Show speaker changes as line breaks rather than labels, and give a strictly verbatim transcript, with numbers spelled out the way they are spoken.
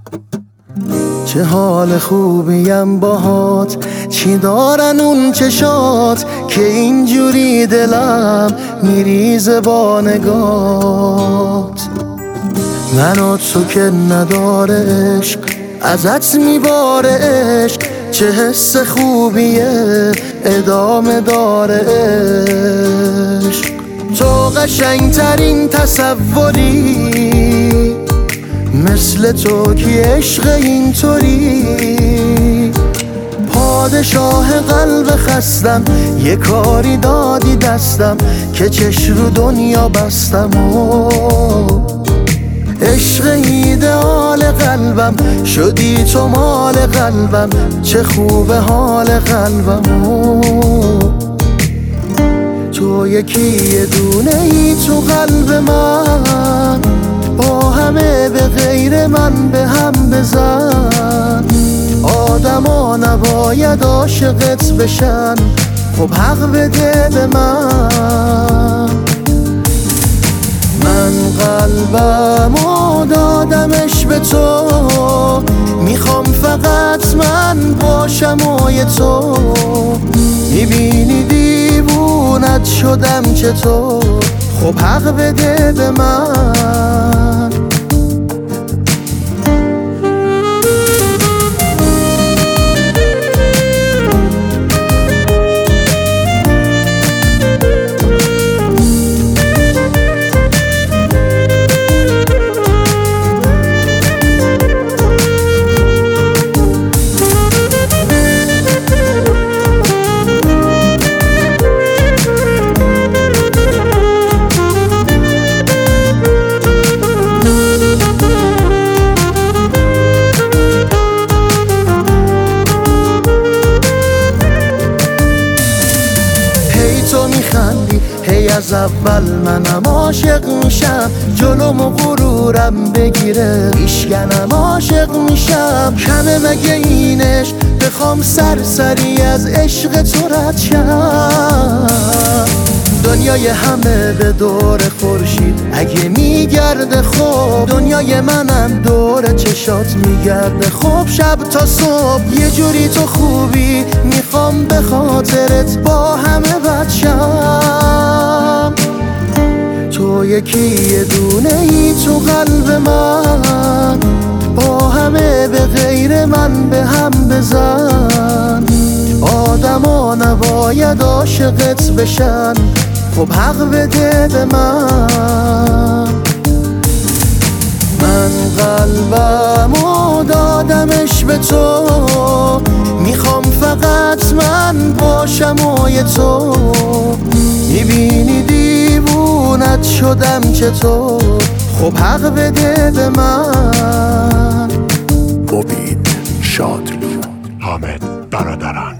چه حال خوبیم باهات، چی دارن اون چشات که اینجوری دلم میریزه با نگات. من و تو که نداره عشق، ازت میباره عشق، چه حس خوبیه ادامه داره عشق. تو قشنگترین تصوری، مثل تو کی عشق اینطوری. پادشاه قلب خستم، یه کاری دادی دستم که چش رو دنیا بستم. و عشق ایدئال قلبم، شدی تو مال قلبم، چه خوب حال قلبم. و تو یکی یه دونه ای تو قلب من، با همه به غیر من به هم بزن. آدما نباید عاشقت بشن، خب حق بده به من. من قلبمو دادمش به تو، میخوام فقط من باشم و یه تو. میبینی دیوونت شدم چطور، خب حق بده به من. تو میخندی هی از اول منم عاشق میشم، جلوم و غرورم بگیره ایشکنم عاشق میشم. کمه مگه اینش بخوام سرسری از عشق تو رد شم. دنیای همه به دور خورشید اگه میگرده، خب دنیای منم دور چشات میگرده. خب شب تا صبح یه جوری تو خوبی، میخوام به خاطرت با همه بد شم. تو یکی یه دونه ای تو قلب من، با همه به غیر من به هم بزن. آدما نباید عاشقت بشن، خب حق بده به من. من قلبمو دادمش به تو، میخوام فقط من باشم و یه تو. میبینی دیوونت شدم چطور، خب حق بده به من.
امید شادلو، حامد برادران.